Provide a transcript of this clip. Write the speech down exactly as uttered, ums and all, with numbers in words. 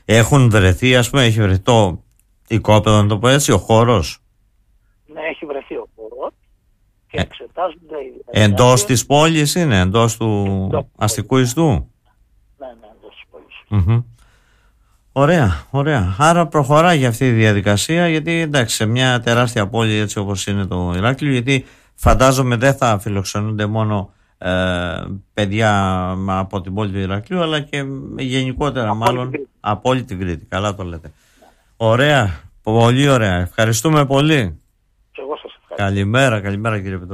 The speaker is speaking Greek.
Έχουν βρεθεί, ας πούμε, έχει βρεθεί το οικόπεδο, να το πω έτσι, ο χώρος. Ναι, έχει βρεθεί ο χώρος και εξετάζονται οι εντός της πόλης είναι, εντός του εντός αστικού ιστού. Ναι, ναι, εντός της πόλης. Mm-hmm. Ωραία, ωραία. Άρα προχωράει για αυτή η διαδικασία, γιατί εντάξει, σε μια τεράστια πόλη έτσι όπως είναι το Ηράκλειο, γιατί φαντάζομαι δεν θα φιλοξενούνται μόνο ε, παιδιά από την πόλη του Ηρακλείου, αλλά και γενικότερα από μάλλον από όλη την Κρήτη. Καλά το λέτε. Ναι. Ωραία, πολύ ωραία. Ευχαριστούμε πολύ. Και εγώ σας ευχαριστώ. Καλημέρα, καλημέρα κύριε Πετρό.